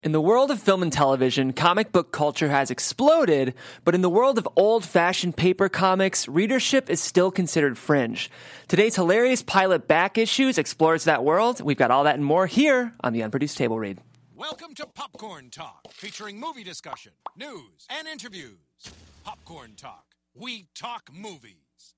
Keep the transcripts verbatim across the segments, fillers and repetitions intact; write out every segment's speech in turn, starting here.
In the world of film and television, comic book culture has exploded, but in the world of old-fashioned paper comics, readership is still considered fringe. Today's hilarious pilot Back Issues explores that world. We've got all that and more here on the Unproduced Table Read. Welcome to Popcorn Talk, featuring movie discussion, news, and interviews. Popcorn Talk. We talk movies.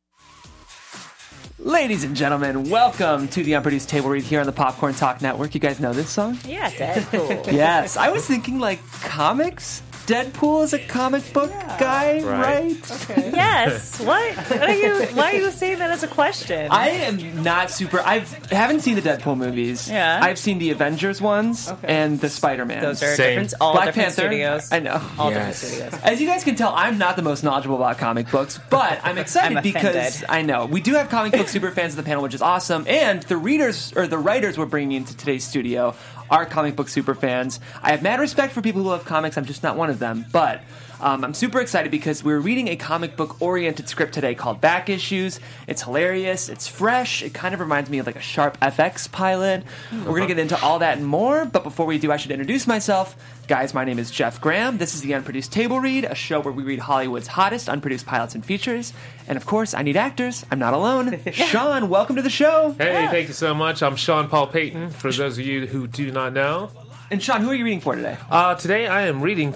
Ladies and gentlemen, welcome to the Unproduced Table Read here on the Popcorn Talk Network. You guys know this song? Yeah, Deadpool. Yes. I was thinking, like, comics? Deadpool is a comic book Yeah. guy, right? right? Okay. Yes. What? What are you? Why are you saying that as a question? I am not super... I haven't seen the Deadpool movies. Yeah. I've seen the Avengers ones Okay. and the Spider-Man. Those are Same. different. All Black different Panther. studios. I know. All Yes. different studios. As you guys can tell, I'm not the most knowledgeable about comic books, but I'm excited I'm because offended. I know we do have comic book super fans of the panel, which is awesome. And the readers or the writers we're bringing into today's studio are comic book super fans. I have mad respect for people who love comics. I'm just not one of them, but. Um, I'm super excited because we're reading a comic book-oriented script today called Back Issues. It's hilarious. It's fresh. It kind of reminds me of like a Sharp F X pilot. We're going to get into all that and more, but before we do, I should introduce myself. Guys, my name is Jeff Graham. This is the Unproduced Table Read, a show where we read Hollywood's hottest unproduced pilots and features. And of course, I need actors. I'm not alone. Sean, welcome to the show. Hey, thank you so much. I'm Sean Paul Payton, for those of you who do not know. And Sean, who are you reading for today? Uh, today I am reading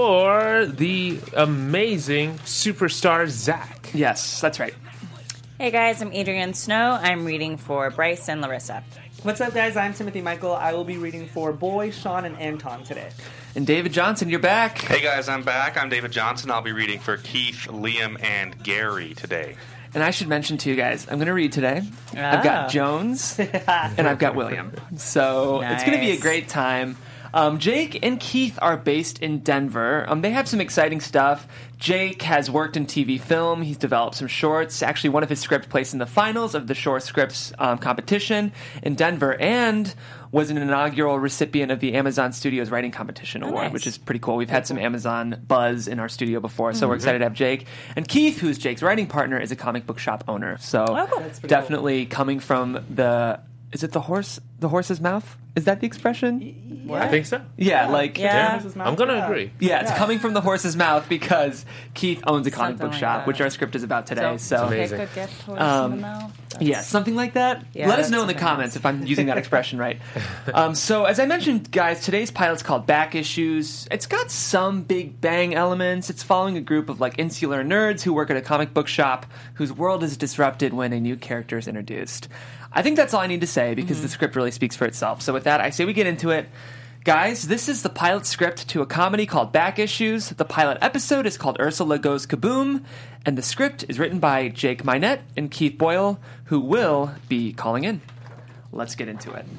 for the amazing superstar Zach. Yes, that's right. Hey guys, I'm Adrienne Snow. I'm reading for Bryce and Larissa. What's up, guys? I'm Timothy Michael. I will be reading for Boy, Sean, and Anton today. And David Johnson, you're back. Hey guys, I'm back. I'm David Johnson. I'll be reading for Keith, Liam, and Gary today. And I should mention to you guys, I'm going to read today. I've got Ah. Jones and I've got William. So it's going to be a Nice. great time. Um, Jake and Keith are based in Denver. Um, they have some exciting stuff. Jake has worked in T V film. He's developed some shorts. Actually, one of his scripts placed in the finals of the short scripts um, competition in Denver and was an inaugural recipient of the Amazon Studios Writing Competition Oh, Award, nice. which is pretty cool. We've had some Amazon buzz in our studio before, so we're excited to have Jake. And Keith, who's Jake's writing partner, is a comic book shop owner. So Oh, cool. That's pretty definitely coming from the... Is it the horse? The horse's mouth? Is that the expression? cool. I think so. Yeah, like... Yeah. I'm going to agree. Yeah, it's coming from the horse's mouth because Keith owns a comic Something book like shop, that. which our script is about today. So, So, amazing. pick a gift horse Um, in the mouth. yeah, something like that. Yeah, Let us that's know in the something comments else. if I'm using that expression right. Um, so, as I mentioned, guys, today's pilot's called Back Issues. It's got some Big Bang elements. It's following a group of like insular nerds who work at a comic book shop whose world is disrupted when a new character is introduced. I think that's all I need to say because the script really speaks for itself. So, with that, I say we get into it. Guys, this is the pilot script to a comedy called Back Issues. The pilot episode is called Ursula Goes Kaboom, and the script is written by Jake Minette and Keith Boyle, who will be calling in. Let's get into it.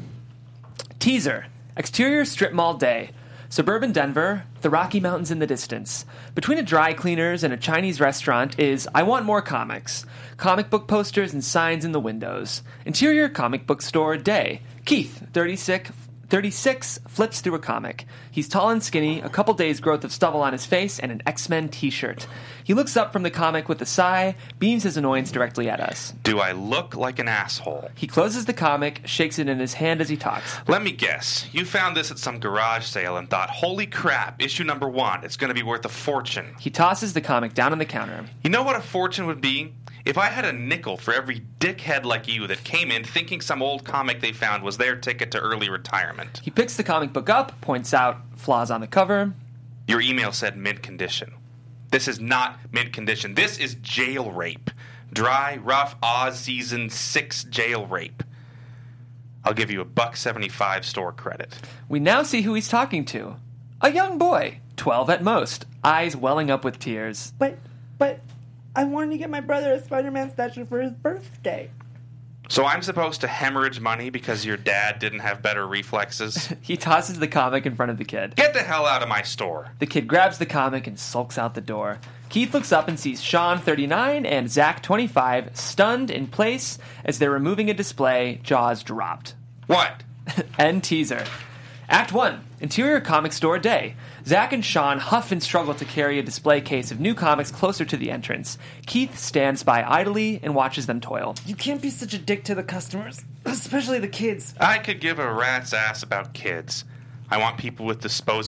Teaser. Exterior strip mall day. Suburban Denver, the Rocky Mountains in the distance. Between a dry cleaners and a Chinese restaurant is I Want More Comics. Comic book posters and signs in the windows. Interior comic book store day. Keith, thirty-six, thirty-six, flips through a comic. He's tall and skinny, a couple days' growth of stubble on his face, and an X-Men t-shirt. He looks up from the comic with a sigh, beams his annoyance directly at us. Do I look like an asshole? He closes the comic, shakes it in his hand as he talks. Let me guess. You found this at some garage sale and thought, holy crap, issue number one, it's going to be worth a fortune. He tosses the comic down on the counter. You know what a fortune would be? If I had a nickel for every dickhead like you that came in thinking some old comic they found was their ticket to early retirement. He picks the comic book up, points out flaws on the cover. Your email said mid-condition. This is not mid-condition. This is jail rape. Dry, rough, Oz season six jail rape. I'll give you a buck seventy-five store credit. We now see who he's talking to. A young boy, twelve at most, eyes welling up with tears. But, but, I wanted to get my brother a Spider-Man statue for his birthday. So I'm supposed to hemorrhage money because your dad didn't have better reflexes? He tosses the comic in front of the kid. Get the hell out of my store. The kid grabs the comic and sulks out the door. Keith looks up and sees Sean, thirty-nine, and Zach, twenty-five, stunned in place as they're removing a display, jaws dropped. What? End teaser. Act one. Interior comic store day. Zach and Sean huff and struggle to carry a display case of new comics closer to the entrance. Keith stands by idly and watches them toil. You can't be such a dick to the customers, especially the kids. I could give a rat's ass about kids. I want people with disposable.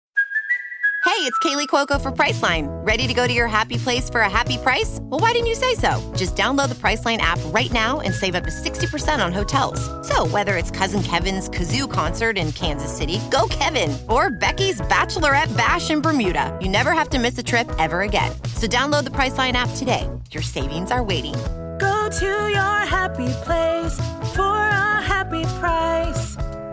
Hey, it's Kaylee Cuoco for Priceline. Ready to go to your happy place for a happy price? Well, why didn't you say so? Just download the Priceline app right now and save up to sixty percent on hotels. So whether it's Cousin Kevin's Kazoo Concert in Kansas City, go Kevin, or Becky's Bachelorette Bash in Bermuda, you never have to miss a trip ever again. So download the Priceline app today. Your savings are waiting. Go to your happy place for a happy price.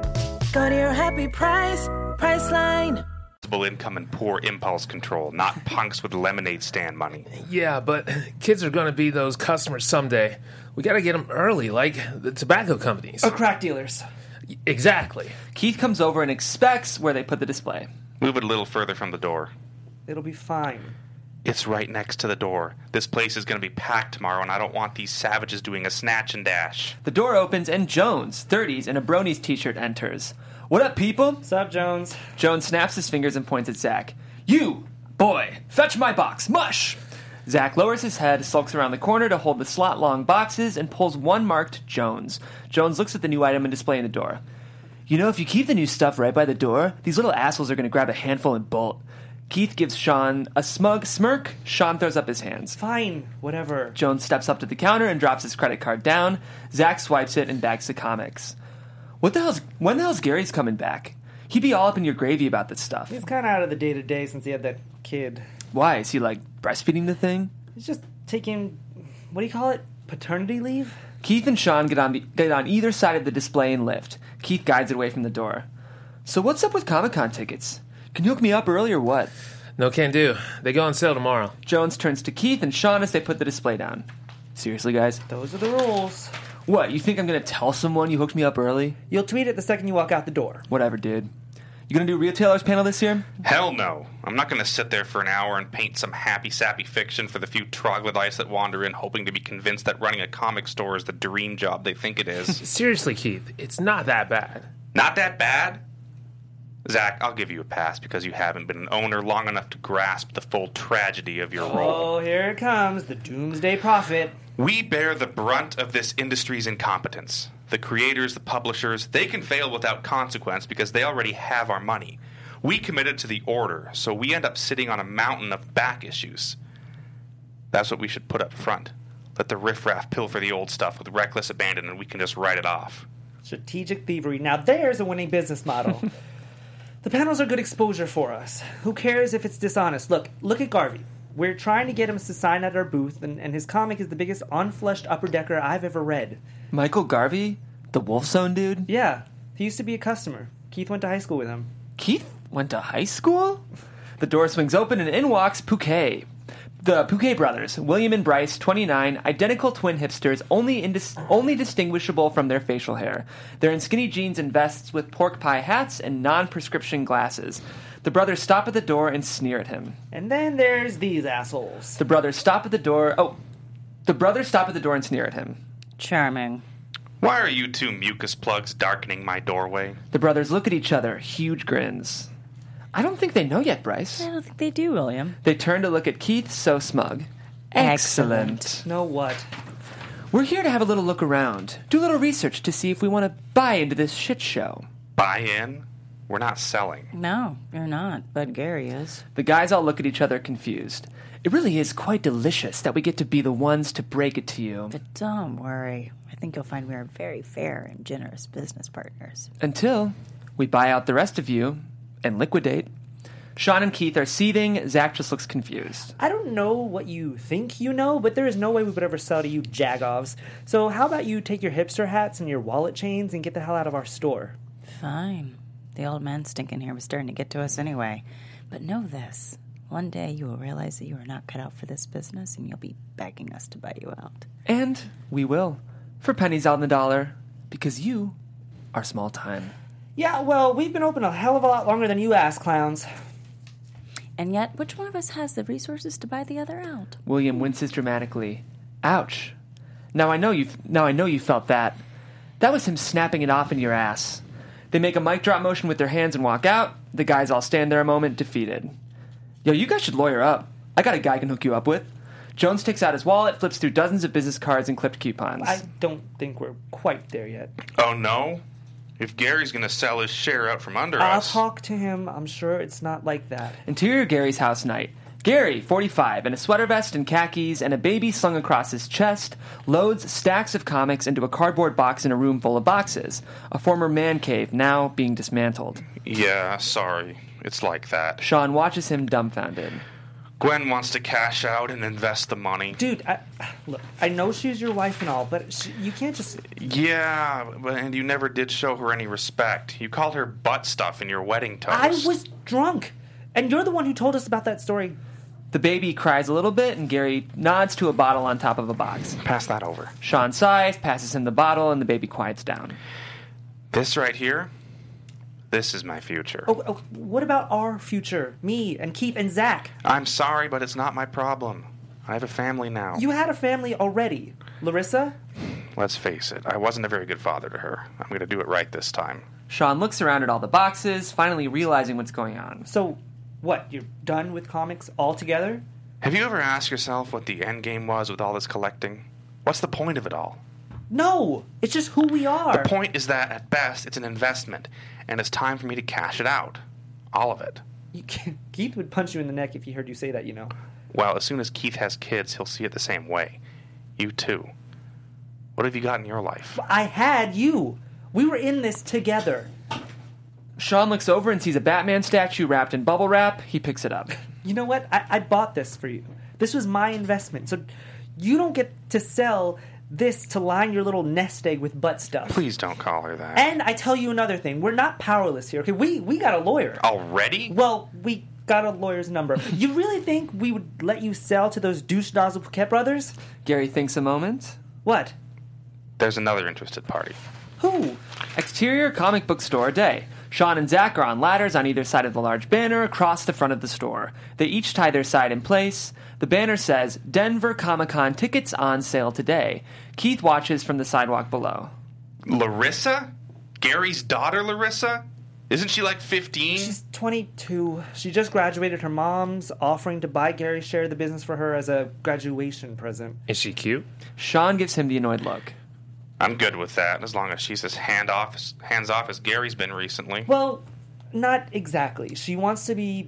Go to your happy price, Priceline. Income and poor impulse control, not punks with lemonade stand money. Yeah, but kids are going to be those customers someday. We got to get them early, like the tobacco companies. Or crack dealers. Exactly. Keith comes over and inspects where they put the display. Move it a little further from the door. It'll be fine. It's right next to the door. This place is going to be packed tomorrow, and I don't want these savages doing a snatch and dash. The door opens, and Jones, thirties, in a Bronies t-shirt enters. What up, people? What's up, Jones? Jones snaps his fingers and points at Zach. You, boy, fetch my box. Mush! Zach lowers his head, sulks around the corner to hold the slot-long boxes, and pulls one marked Jones. Jones looks at the new item and display in the door. You know, if you keep the new stuff right by the door, these little assholes are going to grab a handful and bolt. Keith gives Sean a smug smirk. Sean throws up his hands. Fine, whatever. Jones steps up to the counter and drops his credit card down. Zach swipes it and bags the comics. What the hell's, when the hell's Gary's coming back? He'd be all up in your gravy about this stuff. He's kind of out of the day-to-day since he had that kid. Why? Is he, like, breastfeeding the thing? He's just taking, what do you call it, paternity leave? Keith and Sean get on, the, get on either side of the display and lift. Keith guides it away from the door. So what's up with Comic-Con tickets? Can you hook me up early or what? No can do. They go on sale tomorrow. Jones turns to Keith and Sean as they put the display down. Seriously, guys? Those are the rules. What, you think I'm going to tell someone you hooked me up early? You'll tweet it the second you walk out the door. Whatever, dude. You going to do Retailers panel this year? Hell no. I'm not going to sit there for an hour and paint some happy-sappy fiction for the few troglodytes that wander in hoping to be convinced that running a comic store is the dream job they think it is. Seriously, Keith, it's not that bad. Not that bad? Zach, I'll give you a pass because you haven't been an owner long enough to grasp the full tragedy of your role. Oh, here it comes, the doomsday prophet. We bear the brunt of this industry's incompetence. The creators, the publishers, they can fail without consequence because they already have our money. We committed to the order, so we end up sitting on a mountain of back issues. That's what we should put up front. Let the riffraff pilfer the old stuff with reckless abandon and we can just write it off. Strategic thievery. Now there's a winning business model. The panels are good exposure for us. Who cares if it's dishonest? Look, look at Garvey. We're trying to get him to sign at our booth, and, and his comic is the biggest unfleshed upper-decker I've ever read. Michael Garvey? The Wolf Zone dude? Yeah. He used to be a customer. Keith went to high school with him. Keith went to high school? The door swings open and in walks Pouquet. The Pouquet brothers, William and Bryce, twenty-nine, identical twin hipsters, only indis- only distinguishable from their facial hair. They're in skinny jeans and vests with pork pie hats and non-prescription glasses. The brothers stop at the door and sneer at him. And then there's these assholes. The brothers stop at the door... Oh, the brothers stop at the door and sneer at him. Charming. Why are you two mucus plugs darkening my doorway? The brothers look at each other, huge grins. I don't think they know yet, Bryce. I don't think they do, William. They turn to look at Keith, so smug. Excellent. Know what? We're here to have a little look around, do a little research to see if we want to buy into this shit show. Buy in? We're not selling. No, you're not, but Gary is. The guys all look at each other confused. It really is quite delicious that we get to be the ones to break it to you. But don't worry. I think you'll find we are very fair and generous business partners. Until we buy out the rest of you and liquidate. Sean and Keith are seething. Zach just looks confused. I don't know what you think you know, but there is no way we would ever sell to you jagoffs. So how about you take your hipster hats and your wallet chains and get the hell out of our store? Fine. The old man stinking here was starting to get to us anyway. But know this. One day you will realize that you are not cut out for this business and you'll be begging us to buy you out. And we will. For pennies on the dollar. Because you are small time. Yeah, well, we've been open a hell of a lot longer than you ass clowns. And yet, which one of us has the resources to buy the other out? William winces dramatically. Ouch. Now I know you now I know you felt that. That was him snapping it off in your ass. They make a mic drop motion with their hands and walk out. The guys all stand there a moment, defeated. Yo, you guys should lawyer up. I got a guy I can hook you up with. Jones takes out his wallet, flips through dozens of business cards and clipped coupons. I don't think we're quite there yet. Oh, no? If Gary's going to sell his share out from under I'll us... talk to him. I'm sure it's not like that. Interior Gary's house night. Gary, forty-five, in a sweater vest and khakis and a baby slung across his chest, loads stacks of comics into a cardboard box in a room full of boxes, a former man cave now being dismantled. Yeah, sorry. It's like that. Sean watches him dumbfounded. Gwen wants to cash out and invest the money. Dude, I, look, I know she's your wife and all, but she, you can't just... Yeah, but and you never did show her any respect. You called her butt stuff in your wedding toast. I was drunk, and you're the one who told us about that story. The baby cries a little bit, and Gary nods to a bottle on top of a box. Pass that over. Sean sighs, passes him the bottle, and the baby quiets down. This right here, this is my future. Oh, oh, what about our future? Me and Keith and Zach. I'm sorry, but it's not my problem. I have a family now. You had a family already. Larissa? Let's face it, I wasn't a very good father to her. I'm going to do it right this time. Sean looks around at all the boxes, finally realizing what's going on. So, what, you're done with comics altogether? Have you ever asked yourself what the end game was with all this collecting? What's the point of it all? No! It's just who we are! The point is that, at best, it's an investment, and it's time for me to cash it out. All of it. You can't, Keith would punch you in the neck if he heard you say that, you know. Well, as soon as Keith has kids, he'll see it the same way. You too. What have you got in your life? I had you! We were in this together. Sean looks over and sees a Batman statue wrapped in bubble wrap. He picks it up. You know what? I, I bought this for you. This was my investment, so you don't get to sell this to line your little nest egg with butt stuff. Please don't call her that. And I tell you another thing. We're not powerless here, okay? We, we got a lawyer. Already? Well, we got a lawyer's number. You really think we would let you sell to those douche nozzle Paquette brothers? Gary thinks a moment. What? There's another interested party. Who? Exterior comic book store day. Sean and Zach are on ladders on either side of the large banner across the front of the store. They each tie their side in place. The banner says, Denver Comic-Con tickets on sale today. Keith watches from the sidewalk below. Larissa? Gary's daughter, Larissa? Isn't she like fifteen? She's twenty-two. She just graduated. Her mom's offering to buy Gary's share of the business for her as a graduation present. Is she cute? Sean gives him the annoyed look. I'm good with that, as long as she's as hand off, hands off as Gary's been recently. Well, not exactly. She wants to be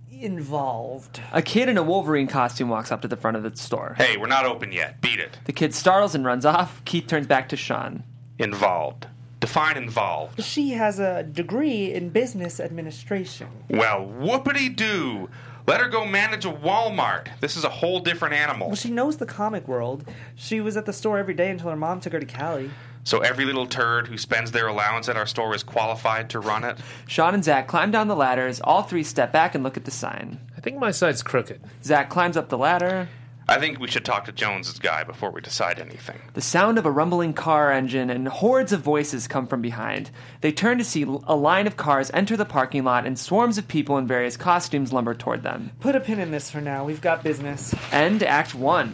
involved. A kid in a Wolverine costume walks up to the front of the store. Hey, we're not open yet. Beat it. The kid startles and runs off. Keith turns back to Sean. Involved. Define involved. She has a degree in business administration. Well, whoopity-doo. Let her go manage a Walmart. This is a whole different animal. Well, she knows the comic world. She was at the store every day until her mom took her to Cali. So every little turd who spends their allowance at our store is qualified to run it? Sean and Zach climb down the ladders. All three step back and look at the sign. I think my side's crooked. Zach climbs up the ladder. I think we should talk to Jones's guy before we decide anything. The sound of a rumbling car engine and hordes of voices come from behind. They turn to see a line of cars enter the parking lot and swarms of people in various costumes lumber toward them. Put a pin in this for now. We've got business. End Act one.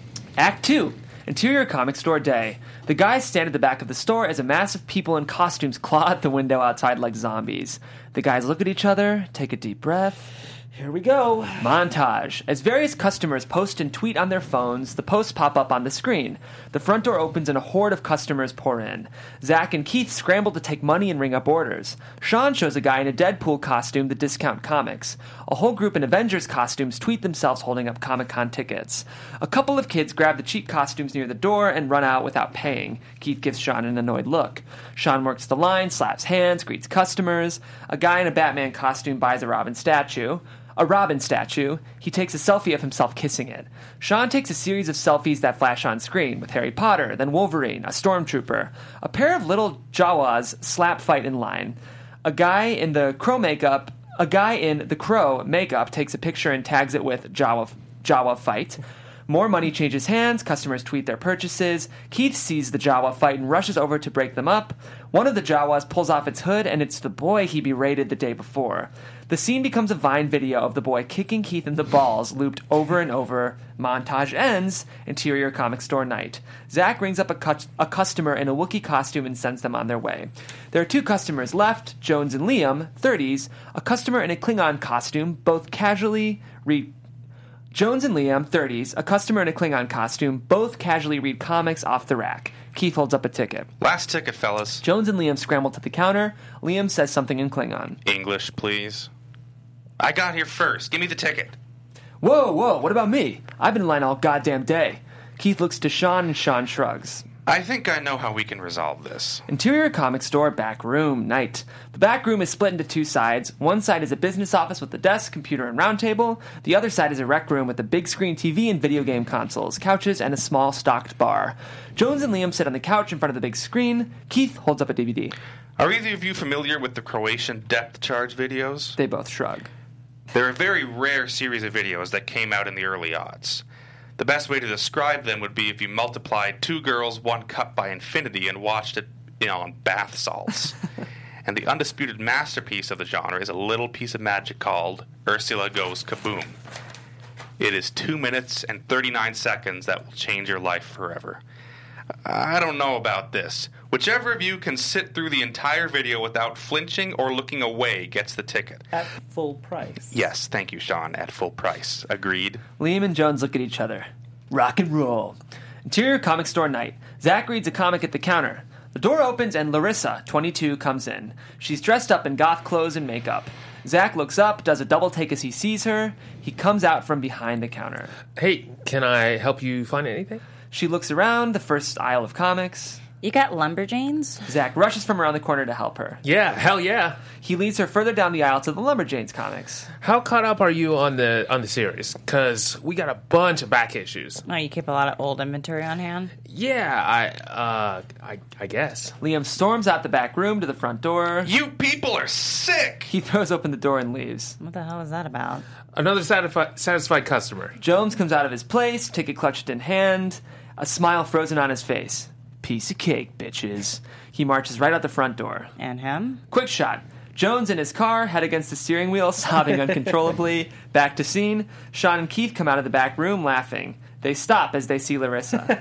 Act two. Interior comic store day. The guys stand at the back of the store as a mass of people in costumes claw at the window outside like zombies. The guys look at each other, take a deep breath. Here we go. Montage. As various customers post and tweet on their phones, the posts pop up on the screen. The front door opens and a horde of customers pour in. Zach and Keith scramble to take money and ring up orders. Sean shows a guy in a Deadpool costume to discount comics. A whole group in Avengers costumes tweet themselves holding up Comic-Con tickets. A couple of kids grab the cheap costumes near the door and run out without paying. Keith gives Sean an annoyed look. Sean works the line, slaps hands, greets customers. A guy in a Batman costume buys a Robin statue. A Robin statue. He takes a selfie of himself kissing it. Sean takes a series of selfies that flash on screen with Harry Potter, then Wolverine, a stormtrooper. A pair of little Jawas slap fight in line. A guy in the crow makeup, a guy in the crow makeup takes a picture and tags it with Jawa, Jawa fight. More money changes hands, customers tweet their purchases. Keith sees the Jawa fight and rushes over to break them up. One of the Jawas pulls off its hood, and it's the boy he berated the day before. The scene becomes a Vine video of the boy kicking Keith in the balls, looped over and over. Montage ends. Interior comic store night. Zach rings up a, cu- a customer in a Wookiee costume and sends them on their way. There are two customers left, Jones and Liam, thirties, a customer in a Klingon costume, both casually read Jones and Liam, thirties, a customer in a Klingon costume, both casually read comics off the rack. Keith holds up a ticket. Last ticket, fellas. Jones and Liam scramble to the counter. Liam says something in Klingon. English, please. I got here first. Give me the ticket. Whoa, whoa, what about me? I've been in line all goddamn day. Keith looks to Sean, and Sean shrugs. I think I know how we can resolve this. Interior comic store, back room, night. The back room is split into two sides. One side is a business office with a desk, computer, and round table. The other side is a rec room with a big screen T V and video game consoles, couches, and a small stocked bar. Jones and Liam sit on the couch in front of the big screen. Keith holds up a D V D. Are either of you familiar with the Croatian depth charge videos? They both shrug. They're a very rare series of videos that came out in the early aughts. The best way to describe them would be if you multiplied Two Girls, One Cup by infinity and watched it, you know, on bath salts. And the undisputed masterpiece of the genre is a little piece of magic called Ursula Goes Kaboom. It is two minutes and thirty-nine seconds that will change your life forever. I don't know about this. Whichever of you can sit through the entire video without flinching or looking away gets the ticket. At full price. Yes, thank you, Sean. At full price. Agreed. Liam and Jones look at each other. Rock and roll. Interior comic store night. Zach reads a comic at the counter. The door opens and Larissa, twenty-two, comes in. She's dressed up in goth clothes and makeup. Zach looks up, does a double take as he sees her. He comes out from behind the counter. Hey, can I help you find anything? She looks around the first aisle of comics. You got Lumberjanes? Zach rushes from around the corner to help her. Yeah, hell yeah. He leads her further down the aisle to the Lumberjanes comics. How caught up are you on the on the series? Because we got a bunch of back issues. Oh, you keep a lot of old inventory on hand? Yeah, I, uh, I, I guess. Liam storms out the back room to the front door. You people are sick! He throws open the door and leaves. What the hell is that about? Another satisfi- satisfied customer. Jones comes out of his place, ticket clutched in hand, a smile frozen on his face. Piece of cake, bitches. He marches right out the front door. And him? Quick shot. Jones in his car, head against the steering wheel, sobbing uncontrollably. Back to scene. Sean and Keith come out of the back room laughing. They stop as they see Larissa.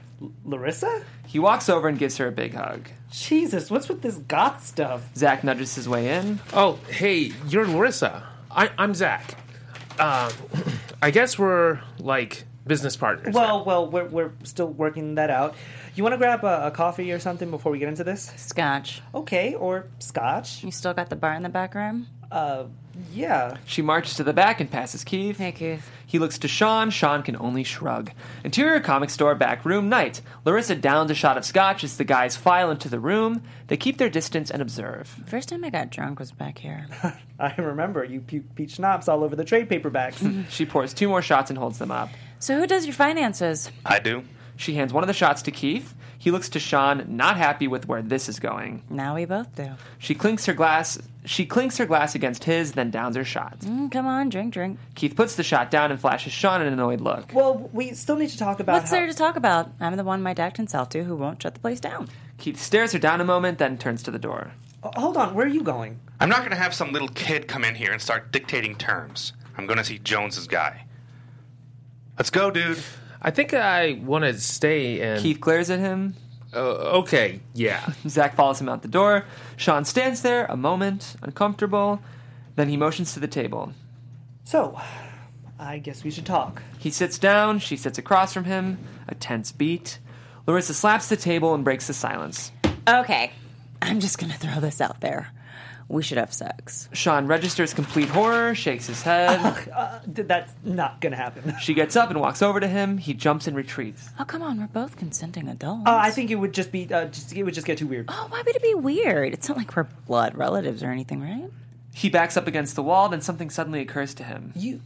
Larissa? He walks over and gives her a big hug. Jesus, what's with this goth stuff? Zach nudges his way in. Oh, hey, you're Larissa. I, I'm Zach. Uh, I guess we're, like, business partners. Well, well, we're we're still working that out. You want to grab a, a coffee or something before we get into this? Scotch. Okay, or scotch. You still got the bar in the back room? Uh, yeah. She marches to the back and passes Keith. Hey, Keith. He looks to Sean. Sean can only shrug. Interior comic store, back room, night. Larissa downs a shot of scotch as the guys file into the room. They keep their distance and observe. First time I got drunk was back here. I remember you puked peach schnapps all over the trade paperbacks. She pours two more shots and holds them up. So who does your finances? I do. She hands one of the shots to Keith. He looks to Sean, not happy with where this is going. Now we both do. She clinks her glass. She clinks her glass against his, then downs her shot. Mm, come on, drink, drink. Keith puts the shot down and flashes Sean an annoyed look. Well, we still need to talk about What's how... there to talk about? I'm the one my dad can sell to who won't shut the place down. Keith stares her down a moment, then turns to the door. Oh, hold on, where are you going? I'm not going to have some little kid come in here and start dictating terms. I'm going to see Jones's guy. Let's go, dude. I think I want to stay and... Keith glares at him. Uh, okay, yeah. Zach follows him out the door. Sean stands there a moment, uncomfortable. Then he motions to the table. So, I guess we should talk. He sits down. She sits across from him. A tense beat. Larissa slaps the table and breaks the silence. Okay, I'm just gonna throw this out there. We should have sex. Sean registers complete horror, shakes his head. Uh, that's not gonna happen. She gets up and walks over to him. He jumps and retreats. Oh, come on, we're both consenting adults. Uh, I think it would just be, uh, just, it would just get too weird. Oh, why would it be weird? It's not like we're blood relatives or anything, right? He backs up against the wall, then something suddenly occurs to him. You,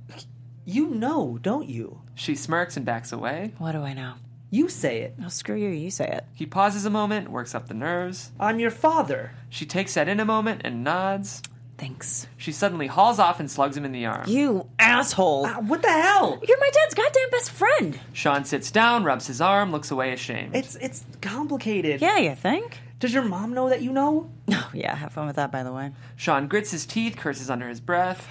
you know, don't you? She smirks and backs away. What do I know? You say it. Oh, screw you, you say it. He pauses a moment, works up the nerves. I'm your father. She takes that in a moment and nods. Thanks. She suddenly hauls off and slugs him in the arm. You asshole. Uh, what the hell? You're my dad's goddamn best friend. Sean sits down, rubs his arm, looks away ashamed. It's it's complicated. Yeah, you think? Does your mom know that you know? Oh, yeah, have fun with that, by the way. Sean grits his teeth, curses under his breath.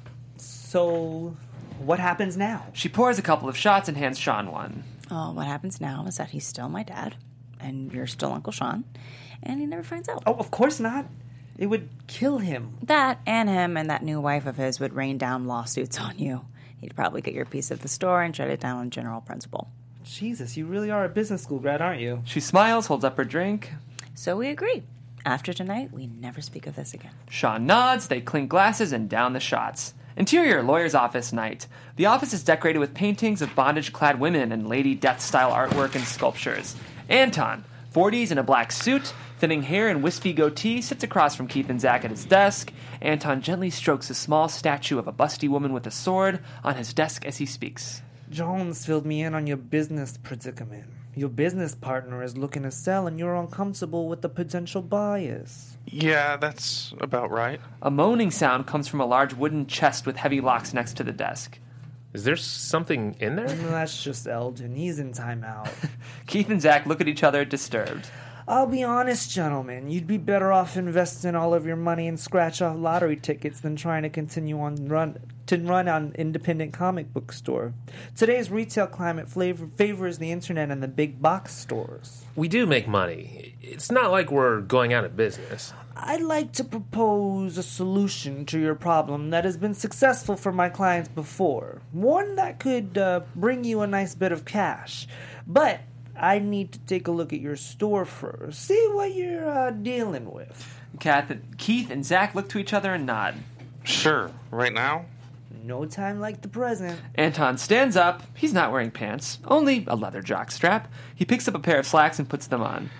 So, what happens now? She pours a couple of shots and hands Sean one. Oh, what happens now is that he's still my dad, and you're still Uncle Sean, and he never finds out. Oh, of course not. It would kill him. That and him and that new wife of his would rain down lawsuits on you. He'd probably get your piece of the store and shut it down on general principle. Jesus, you really are a business school grad, aren't you? She smiles, holds up her drink. So we agree. After tonight, we never speak of this again. Sean nods, they clink glasses and down the shots. Interior, lawyer's office night. The office is decorated with paintings of bondage-clad women and Lady Death-style artwork and sculptures. Anton, forties in a black suit, thinning hair and wispy goatee, sits across from Keith and Zach at his desk. Anton gently strokes a small statue of a busty woman with a sword on his desk as he speaks. Jones filled me in on your business predicament. Your business partner is looking to sell and you're uncomfortable with the potential buyers. Yeah, that's about right. A moaning sound comes from a large wooden chest with heavy locks next to the desk. Is there something in there? No, that's just Eldon. He's in timeout. Keith and Zach look at each other, disturbed. I'll be honest, gentlemen. You'd be better off investing all of your money in scratch-off lottery tickets than trying to continue on run to run an independent comic book store. Today's retail climate flavor, favors the internet and the big box stores. We do make money. It's not like we're going out of business. I'd like to propose a solution to your problem that has been successful for my clients before. One that could uh, bring you a nice bit of cash. But I need to take a look at your store first. See what you're uh, dealing with. Kath, Keith and Zach look to each other and nod. Sure. Right now? No time like the present. Anton stands up. He's not wearing pants, only a leather jockstrap. He picks up a pair of slacks and puts them on.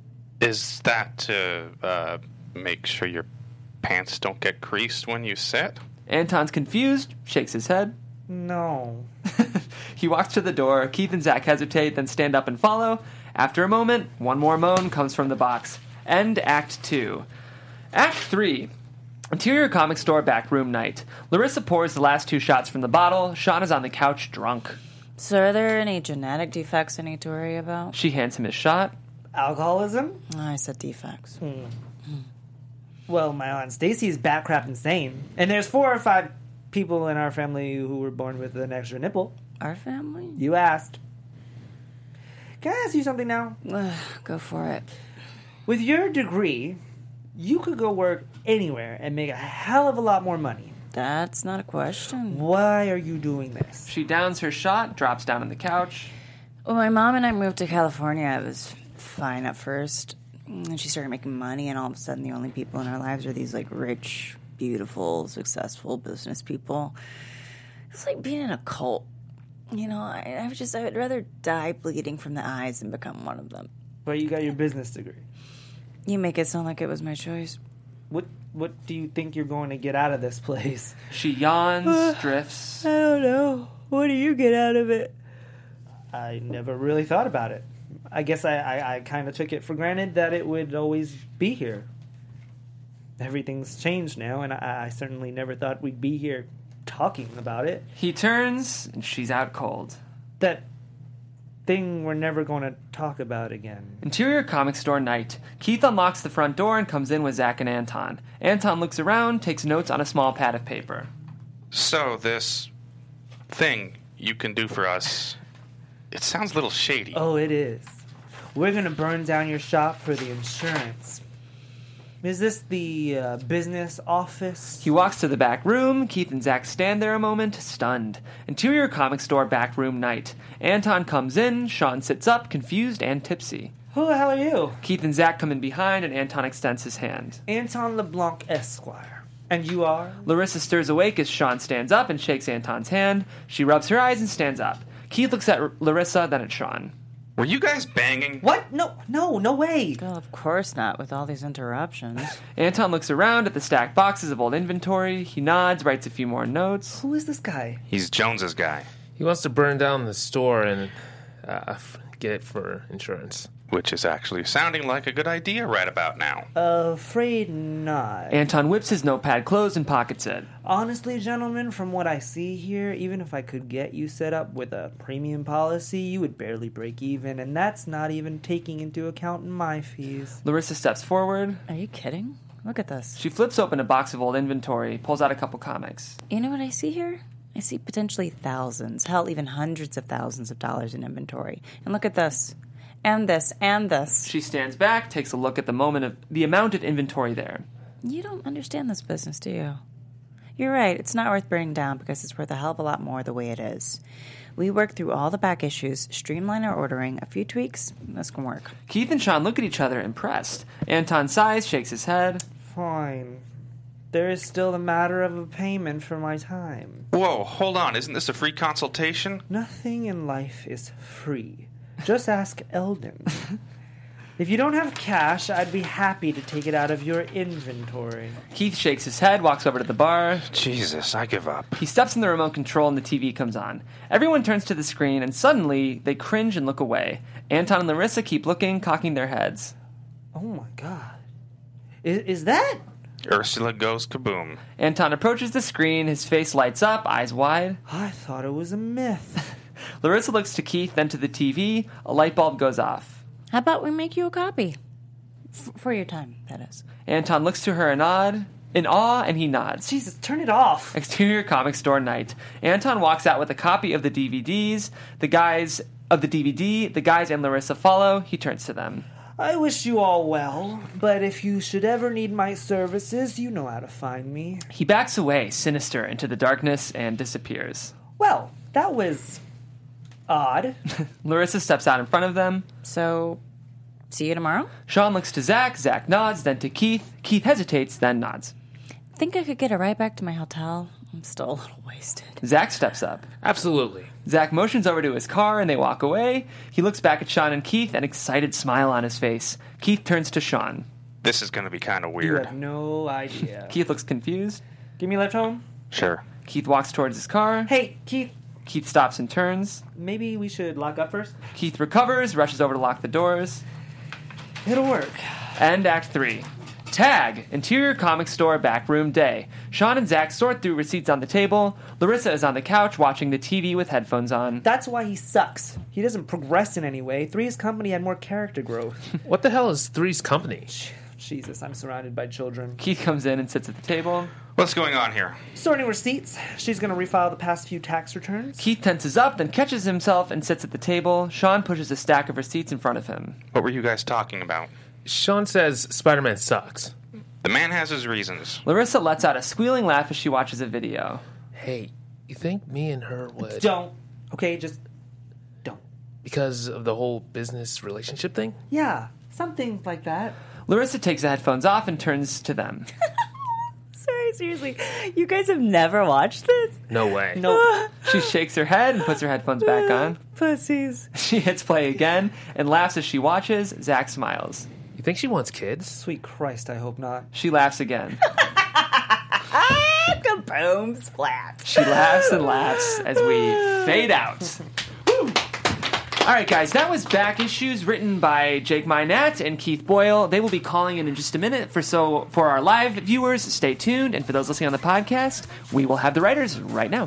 Is that to uh, make sure your pants don't get creased when you sit? Anton's confused, shakes his head. No. He walks to the door. Keith and Zach hesitate, then stand up and follow. After a moment, one more moan comes from the box. End Act two. Act three. Interior comic store back room night. Larissa pours the last two shots from the bottle. Sean is on the couch, drunk. So are there any genetic defects I need to worry about? She hands him his shot. Alcoholism? I said defects. Hmm. Well, my Aunt Stacy is bat crap insane. And there's four or five people in our family who were born with an extra nipple. Our family? You asked. Can I ask you something now? Go for it. With your degree, you could go work anywhere and make a hell of a lot more money. That's not a question. Why are you doing this? She downs her shot, drops down on the couch. Well, my mom and I moved to California. It was fine at first. And she started making money, and all of a sudden the only people in our lives are these, like, rich, beautiful, successful business people. It's like being in a cult. You know, I, I was just, I would rather die bleeding from the eyes than become one of them. But you got your business degree. You make it sound like it was my choice. What What do you think you're going to get out of this place? She yawns, drifts. I don't know. What do you get out of it? I never really thought about it. I guess I, I, I kind of took it for granted that it would always be here. Everything's changed now, and I, I certainly never thought we'd be here talking about it. He turns, and she's out cold. That thing we're never going to talk about again. Interior comic store night. Keith unlocks the front door and comes in with Zach and Anton. Anton looks around, takes notes on a small pad of paper. So this thing you can do for us, it sounds a little shady. Oh, it is. We're going to burn down your shop for the insurance. Is this the uh, business office? He walks to the back room. Keith and Zach stand there a moment, stunned. Interior comic store back room night. Anton comes in. Sean sits up, confused and tipsy. Who the hell are you? Keith and Zach come in behind, and Anton extends his hand. Anton LeBlanc, Esquire. And you are? Larissa stirs awake as Sean stands up and shakes Anton's hand. She rubs her eyes and stands up. Keith looks at R- Larissa, then at Sean. Were you guys banging? What? No, no, no way. Well, of course not, with all these interruptions. Anton looks around at the stacked boxes of old inventory. He nods, writes a few more notes. Who is this guy? He's Jones's guy. He wants to burn down the store and uh, f- get it for insurance. Which is actually sounding like a good idea right about now. Afraid not. Anton whips his notepad closed and pockets it. Honestly, gentlemen, from what I see here, even if I could get you set up with a premium policy, you would barely break even, and that's not even taking into account my fees. Larissa steps forward. Are you kidding? Look at this. She flips open a box of old inventory, pulls out a couple comics. You know what I see here? I see potentially thousands, hell, even hundreds of thousands of dollars in inventory. And look at this. And this, and this. She stands back, takes a look at the moment of the amount of inventory there. You don't understand this business, do you? You're right. It's not worth burning down because it's worth a hell of a lot more the way it is. We worked through all the back issues, streamline our ordering, a few tweaks, this can work. Keith and Sean look at each other, impressed. Anton sighs, shakes his head. Fine. There is still the matter of a payment for my time. Whoa, hold on. Isn't this a free consultation? Nothing in life is free. Just ask Eldon. If you don't have cash, I'd be happy to take it out of your inventory. Keith shakes his head, walks over to the bar. Jesus, I give up. He steps in the remote control and the T V comes on. Everyone turns to the screen and suddenly they cringe and look away. Anton and Larissa keep looking, cocking their heads. Oh my god. Is, is that... Ursula goes kaboom. Anton approaches the screen, his face lights up, eyes wide. I thought it was a myth. Larissa looks to Keith, then to the T V. A light bulb goes off. How about we make you a copy? F- for your time, that is. Anton looks to her in awe, in awe, and he nods. Jesus, turn it off. Exterior comic store night. Anton walks out with a copy of the D V Ds. The guys of the D V D, the guys and Larissa follow. He turns to them. I wish you all well, but if you should ever need my services, you know how to find me. He backs away, sinister, into the darkness and disappears. Well, that was... odd. Larissa steps out in front of them. So, see you tomorrow? Sean looks to Zach. Zach nods, then to Keith. Keith hesitates, then nods. Think I could get a ride back to my hotel? I'm still a little wasted. Zach steps up. Absolutely. Zach motions over to his car and they walk away. He looks back at Sean and Keith, an excited smile on his face. Keith turns to Sean. This is going to be kind of You weird. have no idea. Keith looks confused. Give me a lift home? Sure. Keith walks towards his car. Hey, Keith, Keith stops and turns. maybe we should lock up first? Keith recovers, rushes over to lock the doors. It'll work. End Act three. Tag, interior comic store backroom day. Sean and Zach sort through receipts on the table. Larissa is on the couch watching the T V with headphones on. That's why he sucks. He doesn't progress in any way. Three's company had more character growth. What the hell is Three's company? Jesus, I'm surrounded by children. Keith comes in and sits at the table. What's going on here? Sorting receipts. She's going to refile the past few tax returns. Keith tenses up, then catches himself and sits at the table. Sean pushes a stack of receipts in front of him. What were you guys talking about? Sean says Spider-Man sucks. The man has his reasons. Larissa lets out a squealing laugh as she watches a video. Hey, you think me and her would... Don't. Okay, just don't. Because of the whole business relationship thing? Yeah, something like that. Larissa takes the headphones off and turns to them. Sorry, seriously. You guys have never watched this? No way. No. She shakes her head and puts her headphones back on. Pussies. She hits play again and laughs as she watches. Zach smiles. You think she wants kids? Sweet Christ, I hope not. She laughs again. Kaboom, splat. She laughs and laughs as we fade out. Woo. All right, guys, that was Back Issues, written by Jake Mynat and Keith Boyle. They will be calling in in just a minute. For so for our live viewers, stay tuned. And for those listening on the podcast, we will have the writers right now.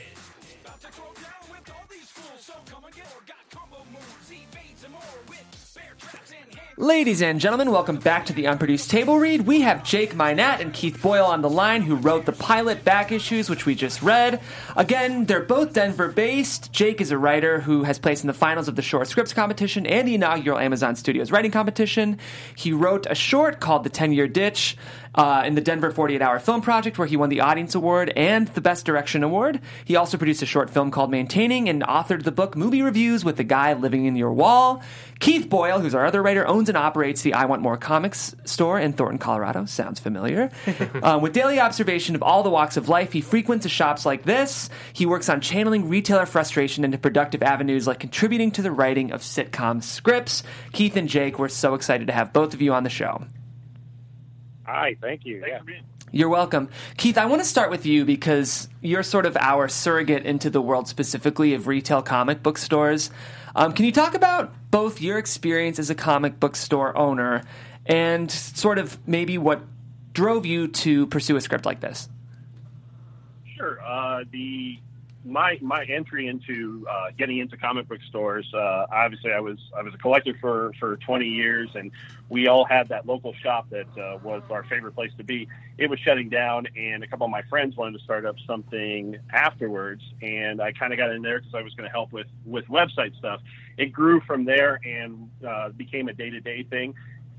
Ladies and gentlemen, welcome back to the Unproduced Table Read. We have Jake Mynat and Keith Boyle on the line, who wrote the pilot Back Issues, which we just read. Again, they're both Denver-based. Jake is a writer who has placed in the finals of the Short Scripts Competition and the inaugural Amazon Studios Writing Competition. He wrote a short called The ten-Year Ditch uh, in the Denver forty-eight hour Film Project, where he won the Audience Award and the Best Direction Award. He also produced a short film called Maintaining and authored the book Movie Reviews with the Guy Living in Your Wall. Keith Boyle, who's our other writer, owns and operates the I Want More Comics store in Thornton, Colorado. Sounds familiar. um, with daily observation of all the walks of life, he frequents shops like this. He works on channeling retailer frustration into productive avenues like contributing to the writing of sitcom scripts. Keith and Jake, we're so excited to have both of you on the show. Hi, thank you. Yeah. You're welcome. Keith, I want to start with you because you're sort of our surrogate into the world specifically of retail comic book stores. Um, can you talk about both your experience as a comic book store owner and sort of maybe what drove you to pursue a script like this? Sure. Uh, the my my entry into uh, getting into comic book stores. Uh, obviously, I was I was a collector for, for twenty years, and we all had that local shop that uh, was our favorite place to be. It was shutting down, and a couple of my friends wanted to start up something afterwards, and I kind of got in there because I was going to help with with website stuff. It grew from there and uh, became a day to day thing.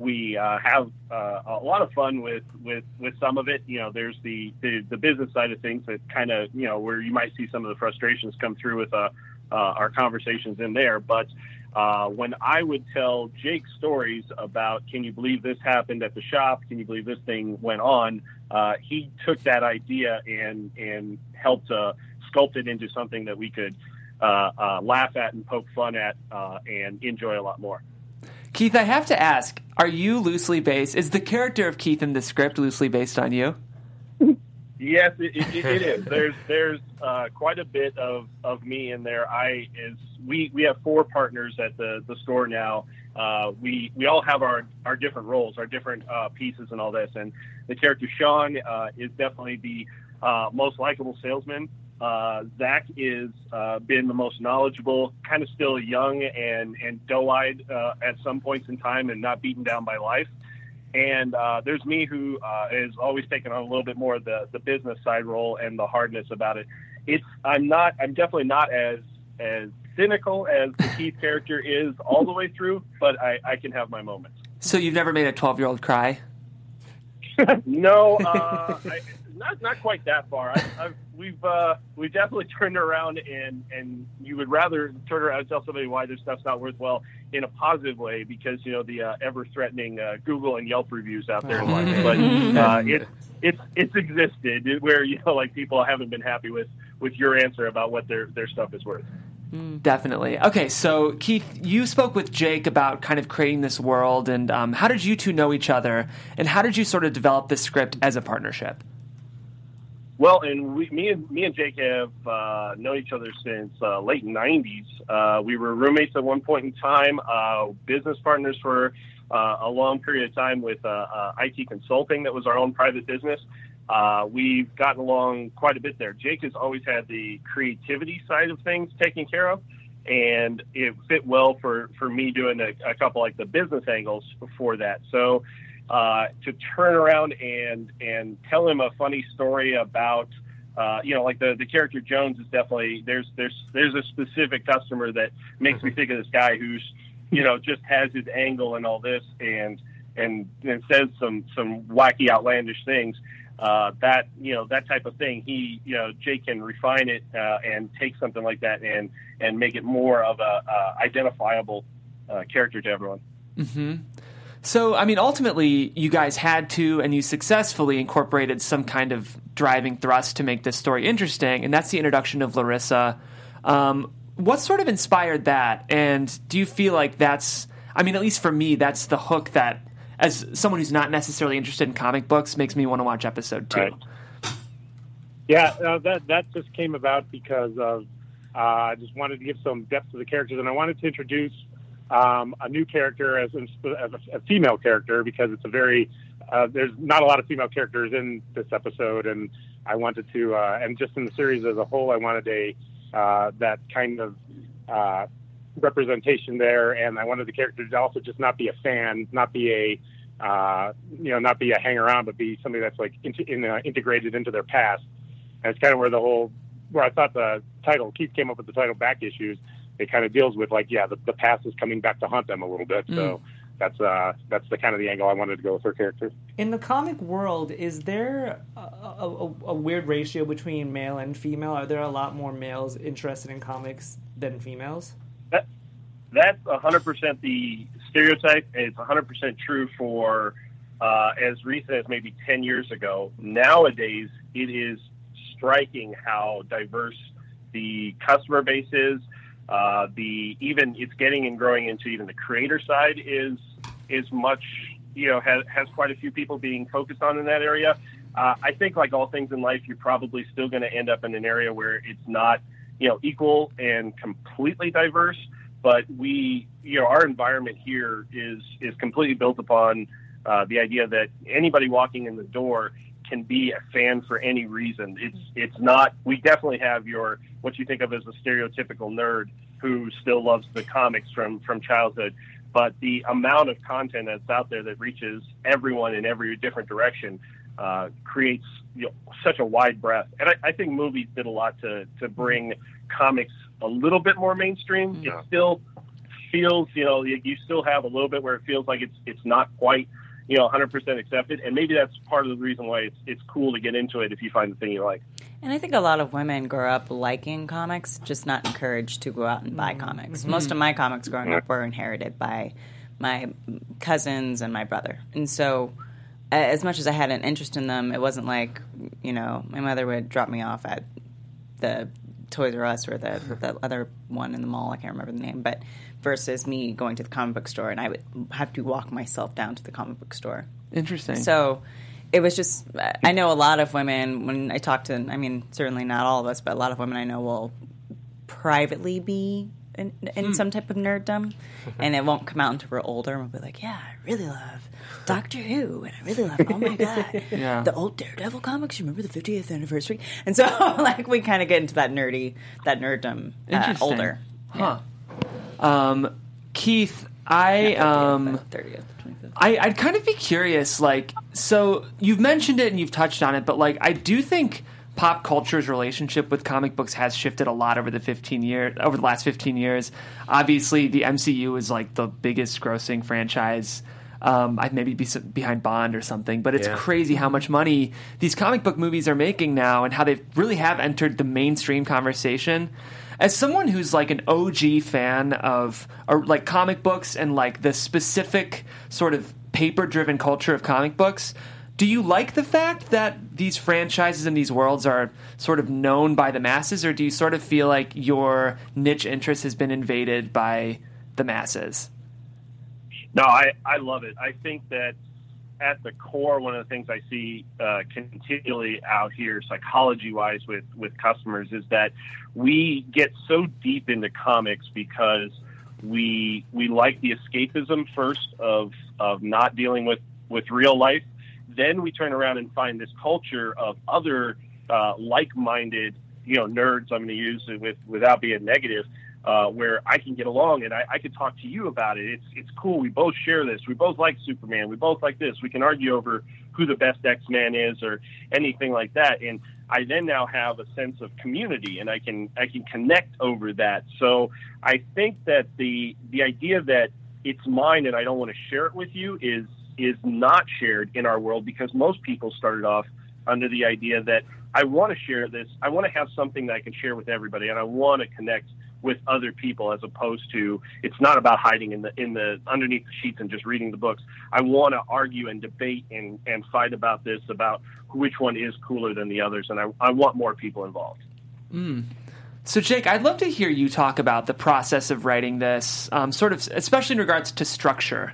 we uh, have uh, a lot of fun with, with, with some of it. You know, there's the, the, the business side of things that kind of, you know, where you might see some of the frustrations come through with uh, uh, our conversations in there. But uh, when I would tell Jake stories about, can you believe this happened at the shop? Can you believe this thing went on? Uh, he took that idea and, and helped uh, sculpt it into something that we could uh, uh, laugh at and poke fun at uh, and enjoy a lot more. Keith, I have to ask, are you loosely based? Is the character of Keith in the script loosely based on you? Yes, it, it, it is. There's there's uh, quite a bit of, of me in there. I is we, we have four partners at the, the store now. Uh, we we all have our, our different roles, our different uh, pieces and all this. And the character Sean uh, is definitely the uh, most likable salesman. Uh, Zach is uh, been the most knowledgeable, kind of still young and, and doe-eyed uh, at some points in time and not beaten down by life. And uh, there's me who uh, is always taking on a little bit more of the, the business side role and the hardness about it. It's I'm not I'm definitely not as as cynical as the Keith character is all the way through, but I, I can have my moments. So you've never made a twelve-year-old cry? No, uh, I, not not quite that far. I, I've, we've uh, we've definitely turned around, and, and you would rather turn around and tell somebody why their stuff's not worthwhile in a positive way, because you know the uh, ever threatening uh, Google and Yelp reviews out there. But uh, it it's it's existed where you know like people haven't been happy with, with your answer about what their their stuff is worth. Definitely. Okay, so Keith, you spoke with Jake about kind of creating this world, and um, how did you two know each other, and how did you sort of develop this script as a partnership? Well, and we, me and me and Jake have uh, known each other since uh, late nineties. Uh, we were roommates at one point in time, uh, business partners for uh, a long period of time with uh, uh, I T consulting that was our own private business. Uh, we've gotten along quite a bit there. Jake has always had the creativity side of things taken care of, and it fit well for, for me doing a, a couple like the business angles for that. So uh, to turn around and and tell him a funny story about, uh, you know, like the, the character Jones is definitely, there's there's there's a specific customer that makes me think of this guy who's, you know, just has his angle and all this and and, and says some, some wacky, outlandish things. Uh, that, you know, that type of thing, he, you know, Jake can refine it uh, and take something like that and, and make it more of a uh, identifiable uh, character to everyone. Mm-hmm. So, I mean, ultimately, you guys had to, and you successfully incorporated some kind of driving thrust to make this story interesting, and that's the introduction of Larissa. Um, what sort of inspired that? And do you feel like that's, I mean, at least for me, that's the hook that, as someone who's not necessarily interested in comic books, makes me want to watch episode two. Right. Yeah, uh, that that just came about because of uh, I just wanted to give some depth to the characters, and I wanted to introduce um, a new character as, as a, a female character because it's a very uh, there's not a lot of female characters in this episode, and I wanted to uh, and just in the series as a whole, I wanted a uh, that kind of uh, representation there, and I wanted the character to also just not be a fan, not be a uh, you know, not be a hang around, but be somebody that's like in, in, uh, integrated into their past. And it's kind of where the whole, where I thought the title, Keith came up with the title Back Issues. It kind of deals with like, yeah, the, the past is coming back to haunt them a little bit. Mm. So that's uh, that's the kind of the angle I wanted to go with her character. In the comic world, is there a, a, a weird ratio between male and female? Are there a lot more males interested in comics than females? That, that's one hundred percent the stereotype. It's one hundred percent true for uh, as recent as maybe ten years ago. Nowadays, it is striking how diverse the customer base is. Uh, the even it's getting and growing into even the creator side is is much, you know, has, has quite a few people being focused on in that area. Uh, I think like all things in life, you're probably still going to end up in an area where it's not, you know, equal and completely diverse. But we, you know, our environment here is is completely built upon uh, the idea that anybody walking in the door can be a fan for any reason. It's it's not. We definitely have your what you think of as a stereotypical nerd who still loves the comics from from childhood. But the amount of content that's out there that reaches everyone in every different direction uh, creates, you know, such a wide breadth. And I, I think movies did a lot to to bring comics a little bit more mainstream. Yeah. It's still feels, you know, you, you still have a little bit where it feels like it's it's not quite, you know, one hundred percent accepted, and maybe that's part of the reason why it's it's cool to get into it if you find the thing you like. And I think a lot of women grow up liking comics, just not encouraged to go out and buy comics. Mm-hmm. Most of my comics growing up were inherited by my cousins and my brother. And so uh, as much as I had an interest in them, it wasn't like, you know, my mother would drop me off at the Toys R Us or the, the other one in the mall, I can't remember the name, but versus me going to the comic book store, and I would have to walk myself down to the comic book store. Interesting. So it was just, I know a lot of women, when I talk to, I mean, certainly not all of us, but a lot of women I know will privately be in, in hmm. some type of nerddom, and it won't come out until we're older, and we'll be like, yeah, I really love Doctor Who, and I really love, oh my God, yeah. the old Daredevil comics, you remember the fiftieth anniversary? And so, like, we kind of get into that nerdy, that nerddom uh, older. Huh. Yeah. Um, Keith, I, um, thirtieth. I, I'd kind of be curious, like, so you've mentioned it and you've touched on it, but, like, I do think pop culture's relationship with comic books has shifted a lot over the fifteen years, over the last fifteen years. Obviously, the M C U is, like, the biggest grossing franchise. Um, I'd maybe be behind Bond or something, but it's yeah. crazy how much money these comic book movies are making now and how they really have entered the mainstream conversation. As someone who's like an O G fan of or like comic books and like the specific sort of paper-driven culture of comic books, do you like the fact that these franchises and these worlds are sort of known by the masses, or do you sort of feel like your niche interest has been invaded by the masses? No, I, I love it. I think that at the core, one of the things I see uh, continually out here psychology-wise with, with customers is that we get so deep into comics because we we like the escapism first of of not dealing with, with real life. Then we turn around and find this culture of other uh, like-minded, you know, nerds, I'm going to use it with, without being negative, Uh, where I can get along and I, I could talk to you about it. It's it's cool. We both share this. We both like Superman. We both like this. We can argue over who the best X-Man is or anything like that. And I then now have a sense of community, and I can I can connect over that. So I think that the the idea that it's mine and I don't want to share it with you is is not shared in our world, because most people started off under the idea that I want to share this. I want to have something that I can share with everybody, and I want to connect with other people, as opposed to, it's not about hiding in the in the underneath the sheets and just reading the books. I want to argue and debate and, and fight about this, about which one is cooler than the others, and I, I want more people involved. Mm. So, Jake, I'd love to hear you talk about the process of writing this, um, sort of, especially in regards to structure.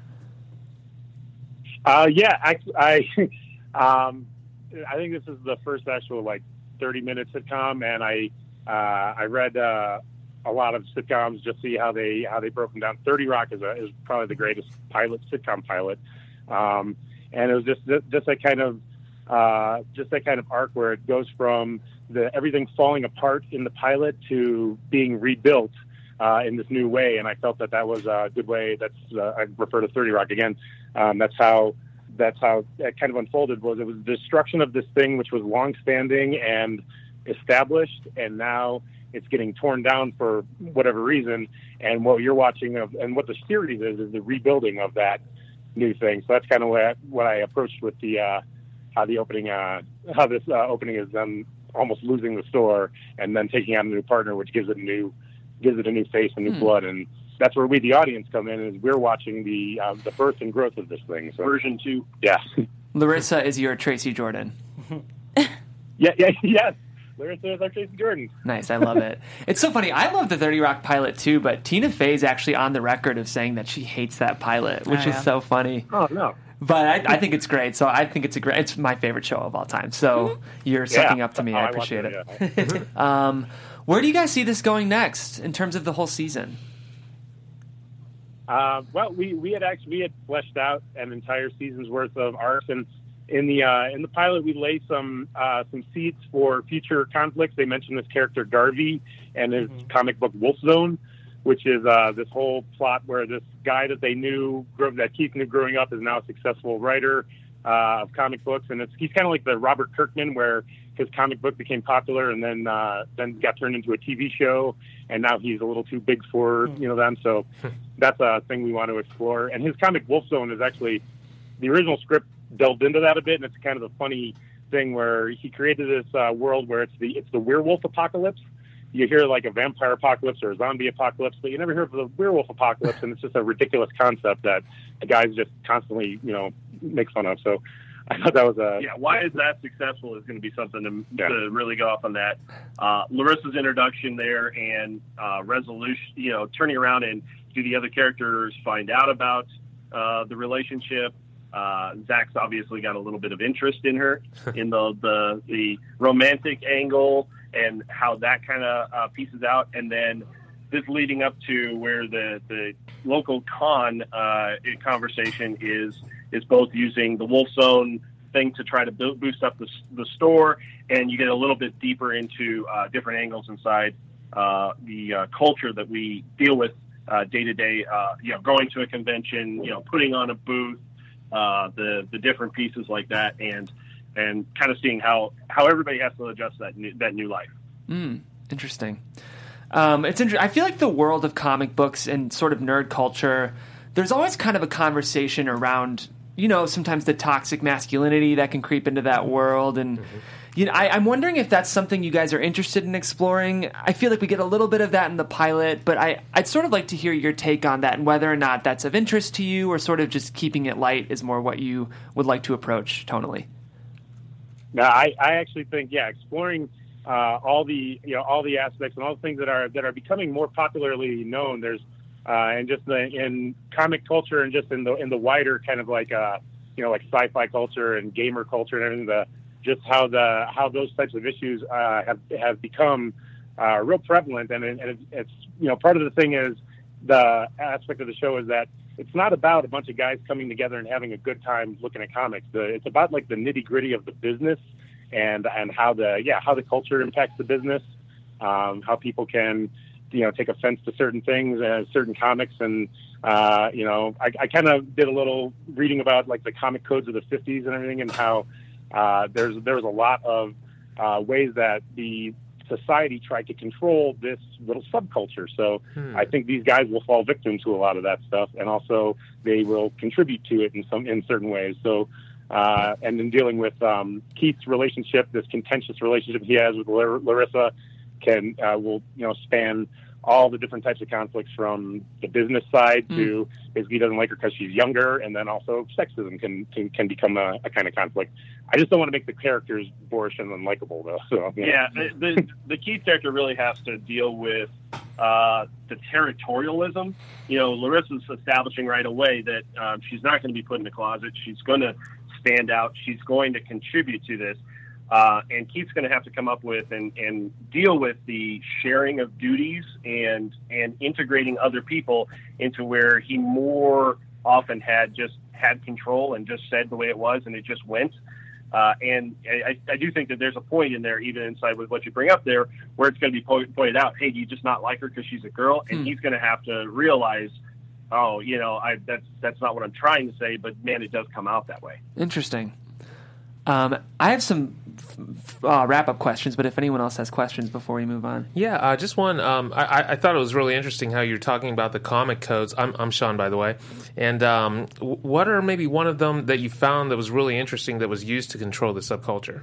Uh, yeah, I, I, um, I think this is the first actual like thirty minute sitcom, and I, uh, I read. Uh, a lot of sitcoms, just see how they how they broke them down. thirty Rock is a, is probably the greatest pilot sitcom pilot, um, and it was just just that kind of uh, just that kind of arc where it goes from the everything falling apart in the pilot to being rebuilt uh, in this new way. And I felt that that was a good way. That's uh, I refer to thirty Rock again. Um, that's how that's how it kind of unfolded. Was it was the destruction of this thing which was long-standing and established, and now it's getting torn down for whatever reason. And what you're watching of, and what the series is, is the rebuilding of that new thing. So that's kind of what I, what I approached with the, uh, how the opening, uh, how this uh, opening is them almost losing the store and then taking on a new partner, which gives it a new, gives it a new face and new hmm. blood. And that's where we, the audience, come in, is we're watching the, uh, the birth and growth of this thing. So, version two. Yeah. Larissa is your Tracy Jordan. yeah. Yeah. Yes. Larissa is our Tracy Jordan. Nice, I love it. It's so funny. I love the thirty Rock pilot too, but Tina Fey is actually on the record of saying that she hates that pilot, which oh, yeah. is so funny. Oh no! But I, I think it's great. So I think it's a great. It's my favorite show of all time. So mm-hmm. you're sucking yeah. up to me. Oh, I appreciate I it. it yeah. um, where do you guys see this going next in terms of the whole season? Uh, well, we, we had actually we had fleshed out an entire season's worth of arcs, and in the uh, in the pilot we lay some uh, some seeds for future conflicts. They mentioned this character Garvey and his mm-hmm. comic book Wolf Zone, which is uh, this whole plot where this guy that they knew that Keith knew growing up is now a successful writer uh, of comic books, and it's he's kind of like the Robert Kirkman, where his comic book became popular and then uh, then got turned into a T V show, and now he's a little too big for you know them. So that's a thing we want to explore. And his comic Wolf Zone is actually, the original script delved into that a bit, and it's kind of a funny thing where he created this uh, world where it's the it's the werewolf apocalypse. You hear like a vampire apocalypse or a zombie apocalypse, but you never hear of the werewolf apocalypse, and it's just a ridiculous concept that the guys just constantly, you know, make fun of. So I thought that was a... Yeah, why is that successful is going to be something to, Yeah. to really go off on that. Uh, Larissa's introduction there and uh, resolution, you know, turning around and do the other characters find out about uh, the relationship. Uh, Zach's obviously got a little bit of interest in her in the, the, the romantic angle and how that kind of uh, pieces out. And then this leading up to where the, the local con uh, conversation is is both using the Wolf Zone thing to try to bo- boost up the, the store, and you get a little bit deeper into uh, different angles inside uh, the uh, culture that we deal with uh, day to day. Uh, you know, going to a convention, you know, putting on a booth, uh, the the different pieces like that, and and kind of seeing how, how everybody has to adjust that new, that new life. Mm, interesting. Um, it's inter- I feel like the world of comic books and sort of nerd culture, there's always kind of a conversation around, you know, sometimes the toxic masculinity that can creep into that world. And, mm-hmm. you know, I, I'm wondering if that's something you guys are interested in exploring. I feel like we get a little bit of that in the pilot, but I, I'd sort of like to hear your take on that and whether or not that's of interest to you, or sort of just keeping it light is more what you would like to approach tonally. No, I, I actually think, yeah, exploring uh, all the, you know, all the aspects and all the things that are, that are becoming more popularly known. There's, Uh, and just the, in comic culture and just in the in the wider kind of like uh you know like sci-fi culture and gamer culture and everything, the just how the how those types of issues uh, have have become uh, real prevalent, and, and it, it's you know part of the thing is the aspect of the show is that it's not about a bunch of guys coming together and having a good time looking at comics. The, it's about like the nitty gritty of the business and and how the yeah how the culture impacts the business, um, how people can, you know, take offense to certain things, uh, certain comics. And, uh, you know, I, I kind of did a little reading about like the comic codes of the fifties and everything, and how uh, there's, there was a lot of uh, ways that the society tried to control this little subculture. So hmm. I think these guys will fall victim to a lot of that stuff. And also they will contribute to it in some, in certain ways. So, uh, and then dealing with um, Keith's relationship, this contentious relationship he has with Lar- Larissa, can uh, will you know span all the different types of conflicts, from the business side mm. to basically he doesn't like her because she's younger, and then also sexism can can, can become a, a kind of conflict. I just don't want to make the characters boorish and unlikable, though. So you know. Yeah, the, the the Keith character really has to deal with uh, the territorialism. You know, Larissa's establishing right away that um, she's not going to be put in the closet. She's going to stand out. She's going to contribute to this. Uh, and Keith's going to have to come up with and, and deal with the sharing of duties and and integrating other people into where he more often had just had control and just said the way it was, and it just went. Uh, and I, I do think that there's a point in there, even inside with what you bring up there, where it's going to be po- pointed out, hey, do you just not like her because she's a girl? And hmm. he's going to have to realize, oh, you know, I, that's that's not what I'm trying to say, but man, it does come out that way. Interesting. Um, I have some uh, wrap-up questions, but if anyone else has questions before we move on. Yeah, uh, just one. Um, I, I thought it was really interesting how you're talking about the comic codes. I'm, I'm Sean, by the way. And um, what are maybe one of them that you found that was really interesting that was used to control the subculture?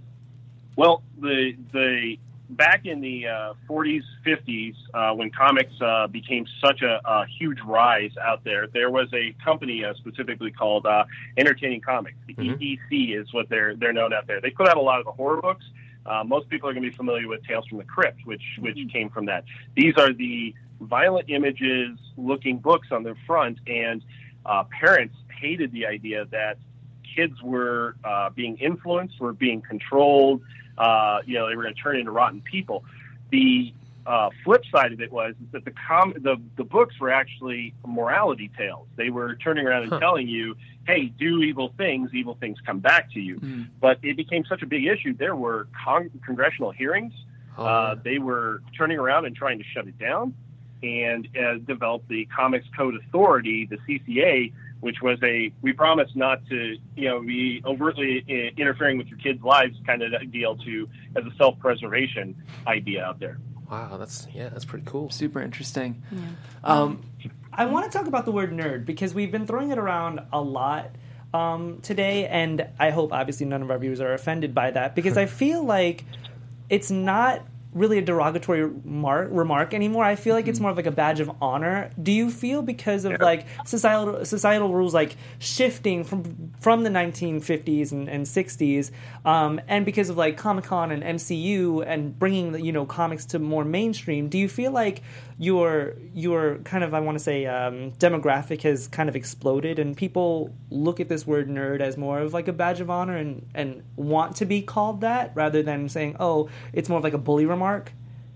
Well, the the back in the uh, forties, fifties, uh, when comics uh, became such a, a huge rise out there, there was a company uh, specifically called uh, Entertaining Comics. The mm-hmm. E E C is what they're they're known out there. They put out a lot of the horror books. Uh, most people are going to be familiar with Tales from the Crypt, which which mm-hmm. came from that. These are the violent images looking books on the front, and uh, parents hated the idea that kids were uh, being influenced, were being controlled. Uh, you know, they were going to turn into rotten people. The uh, flip side of it was that the, com- the the books were actually morality tales. They were turning around and huh. telling you, hey, do evil things, evil things come back to you. Mm. But it became such a big issue. There were con- congressional hearings. Oh. Uh, they were turning around and trying to shut it down, and uh, developed the Comics Code Authority, the C C A, which was a, we promise not to, you know, be overtly interfering with your kids' lives kind of deal, to as a self-preservation idea out there. Wow, that's yeah, that's pretty cool. Super interesting. Yeah. Um, I want to talk about the word nerd because we've been throwing it around a lot um, today, and I hope obviously none of our viewers are offended by that because I feel like it's not really a derogatory remark, remark anymore. I feel like it's more of like a badge of honor. Do you feel because of like societal societal rules like shifting from from the nineteen fifties and, and sixties, um, and because of like Comic-Con and M C U and bringing the, you know, comics to more mainstream, do you feel like your your kind of I want to say um, demographic has kind of exploded and people look at this word nerd as more of like a badge of honor and and want to be called that rather than saying, oh, it's more of like a bully remark?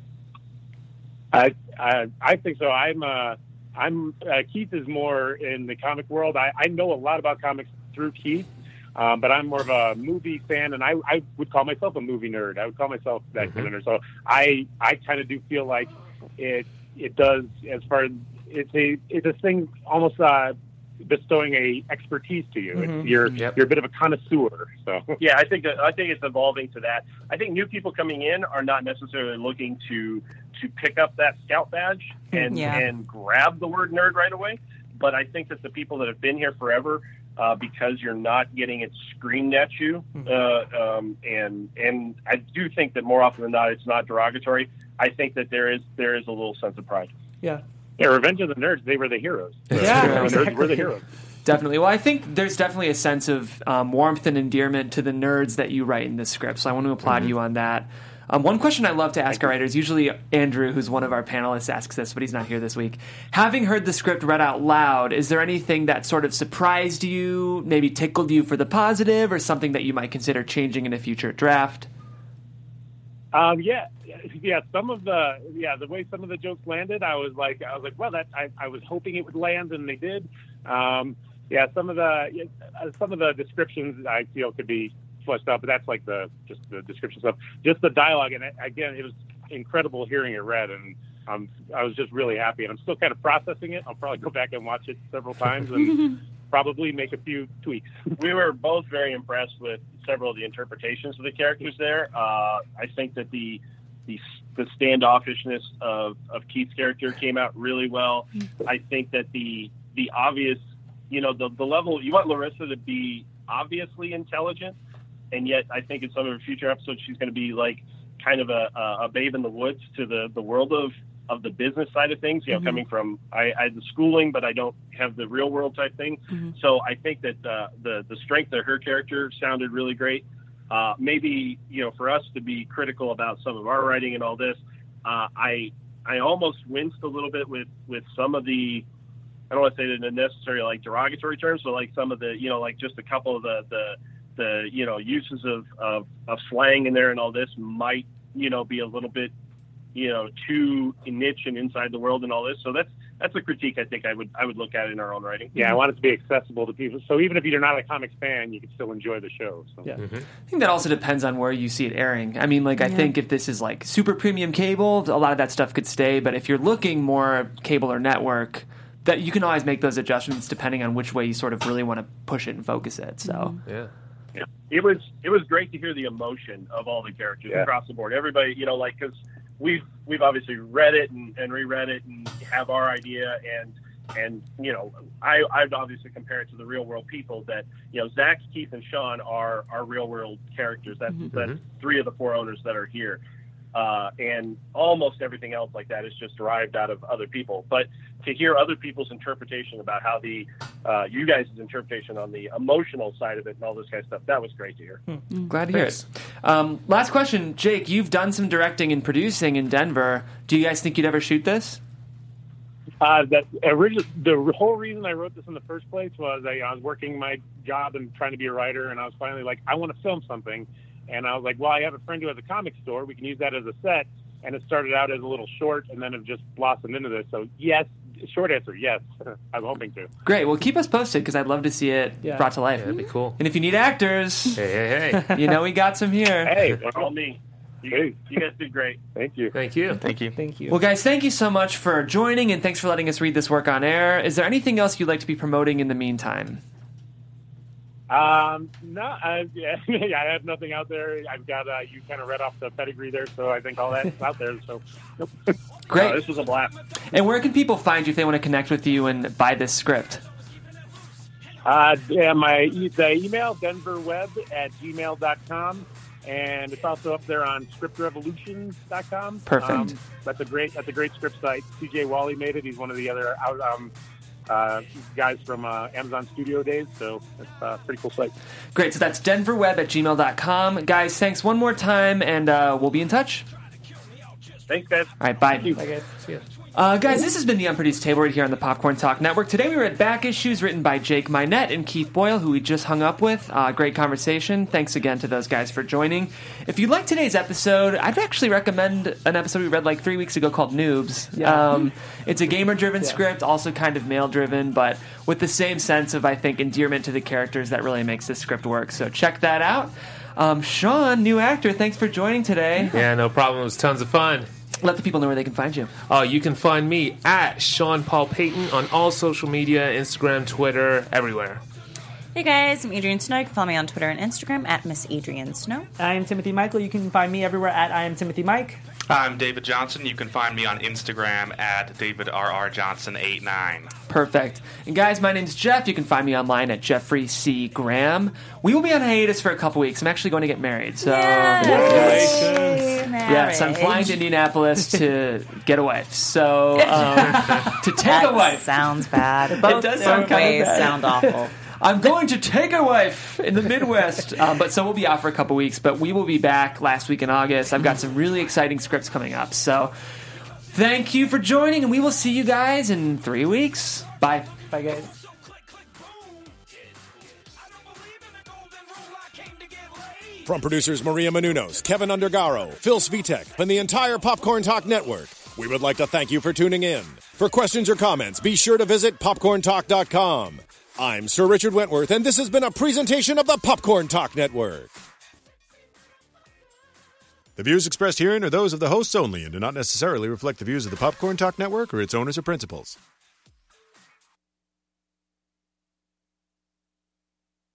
I I, I think so. I'm uh, I'm uh, Keith is more in the comic world. I, I know a lot about comics through Keith, um, but I'm more of a movie fan, and I, I would call myself a movie nerd. I would call myself that Mm-hmm. kind of nerd. So I I kind of do feel like it it does as far as it's a it's a thing almost uh, bestowing a expertise to you. Mhm. It's, you're Yep. you're a bit of a connoisseur. So Yeah, I think that I think it's evolving to that. I think new people coming in are not necessarily looking to to pick up that scout badge and Yeah. and grab the word nerd right away. But I think that the people that have been here forever, uh, because you're not getting it screamed at you, uh, um, and and I do think that more often than not, it's not derogatory. I think that there is there is a little sense of pride. Yeah. yeah, Revenge of the Nerds, they were the heroes. Yeah, The nerds exactly. were the heroes. Definitely. Well, I think there's definitely a sense of um, warmth and endearment to the nerds that you write in this script. So I want to applaud you on that. Um, one question I love to ask our writers, usually Andrew, who's one of our panelists, asks this, but he's not here this week. Having heard the script read out loud, is there anything that sort of surprised you, maybe tickled you for the positive, or something that you might consider changing in a future draft? Um, yeah, yeah. Some of the yeah, the way some of the jokes landed, I was like, I was like, well, that I, I was hoping it would land, and they did. Um, yeah, some of the yeah, some of the descriptions I feel could be fleshed out, but that's like the just the description stuff. Just the dialogue, and it, again, it was incredible hearing it read, and um, I was just really happy. And I'm still kind of processing it. I'll probably go back and watch it several times and probably make a few tweaks. We were both very impressed with several of the interpretations of the characters there. Uh, I think that the the, the standoffishness of, of Keith's character came out really well. I think that the the obvious, you know, the, the level, you want Larissa to be obviously intelligent, and yet I think in some of her future episodes she's going to be like kind of a, a babe in the woods to the, the world of, of the business side of things, you know, mm-hmm. coming from, I, I had the schooling, but I don't have the real world type thing. Mm-hmm. So I think that uh, the, the strength of her character sounded really great. Uh, maybe, you know, for us to be critical about some of our writing and all this, uh, I I almost winced a little bit with, with some of the, I don't want to say it in necessarily like derogatory terms, but like some of the, you know, like just a couple of the, the, the you know, uses of, of, of slang in there and all this might, you know, be a little bit, you know, too niche and inside the world and all this. So that's that's a critique I think I would I would look at in our own writing. Yeah, I want it to be accessible to people. So even if you're not a comics fan, you can still enjoy the show. So. Yeah. Mm-hmm. I think that also depends on where you see it airing. I mean, like, I Yeah. think if this is like super premium cable, a lot of that stuff could stay. But if you're looking more cable or network, that you can always make those adjustments depending on which way you sort of really want to push it and focus it. So Yeah. Yeah. It was it was great to hear the emotion of all the characters Yeah. across the board. Everybody, you know, like, because we've we've obviously read it and, and reread it and have our idea, and and you know, I I'd obviously compare it to the real world people that, you know, Zach, Keith, and Sean are are real world characters. That's Mm-hmm. that's three of the four owners that are here. Uh, and almost everything else like that is just derived out of other people. But to hear other people's interpretation about how the, uh, you guys' interpretation on the emotional side of it and all this kind of stuff, that was great to hear. Hmm. Glad to hear it. Um, last question, Jake, you've done some directing and producing in Denver. Do you guys think you'd ever shoot this? Uh, that original, the whole reason I wrote this in the first place was I, I was working my job and trying to be a writer, and I was finally like, I want to film something. And I was like, well, I have a friend who has a comic store. We can use that as a set. And it started out as a little short, and then it just blossomed into this. So, yes, short answer, yes. I'm hoping to. Great. Well, keep us posted because I'd love to see it Yeah. brought to life. Yeah, that'd be cool. And if you need actors, Hey, hey, hey. you know we got some here. Hey, All me. You, Hey. you guys did great. thank you. Thank you. Thank you. Thank you. Well, guys, thank you so much for joining, and thanks for letting us read this work on air. Is there anything else you'd like to be promoting in the meantime? Um, no, I, yeah, I have nothing out there. I've got uh, you kind of read off the pedigree there, so I think all that's out there. So, nope. Great. Uh, this was a blast. And where can people find you if they want to connect with you and buy this script? Uh, yeah, my the email denverweb at gmail dot com, and it's also up there on script revolution dot com. Perfect. Um, that's a great that's a great script site. C J Wally made it. He's one of the other out, um, uh, guys from uh, Amazon Studio days, so it's a pretty cool site. Great. So that's denverweb at gmail dot com. Guys, thanks one more time, and uh, we'll be in touch. Thanks, guys. All right, bye. Bye, guys. See ya. Uh, guys, this has been the Unproduced Table right here on the Popcorn Talk Network. Today we were at Back Issues, written by Jake Minette and Keith Boyle, who we just hung up with. Uh, great conversation. Thanks again to those guys for joining. If you like today's episode, I'd actually recommend an episode we read like three weeks ago called Noobs. Yeah. Um, it's a gamer-driven Yeah. script, also kind of male-driven, but with the same sense of, I think, endearment to the characters that really makes this script work. So check that out. Um, Sean, new actor, thanks for joining today. Yeah, no problem. It was tons of fun. Let the people know where they can find you. Oh, you can find me at Sean Paul Payton on all social media, Instagram, Twitter, everywhere. Hey guys, I'm Adrian Snow. You can follow me on Twitter and Instagram at Miss Adrian Snow. I am Timothy Michael. You can find me everywhere at I am Timothy Mike. I'm David Johnson. You can find me on Instagram at David R R Johnson eighty-nine. Perfect. And guys, my name's Jeff. You can find me online at Jeffrey C. Graham. We will be on hiatus for a couple weeks. I'm actually going to get married. So Yay! yes, I'm flying to Indianapolis to get a wife. So um, to take That a wife. sounds bad. Both does sound kinda ways bad. sound awful. I'm going to take a wife in the Midwest. Um, but so we'll be out for a couple weeks, but we will be back last week in August. I've got some really exciting scripts coming up. So thank you for joining, and we will see you guys in three weeks. Bye. Bye, guys. From producers Maria Menounos, Kevin Undergaro, Phil Svitek, and the entire Popcorn Talk Network, we would like to thank you for tuning in. For questions or comments, be sure to visit popcorn talk dot com. I'm Sir Richard Wentworth, and this has been a presentation of the Popcorn Talk Network. The views expressed herein are those of the hosts only and do not necessarily reflect the views of the Popcorn Talk Network or its owners or principals.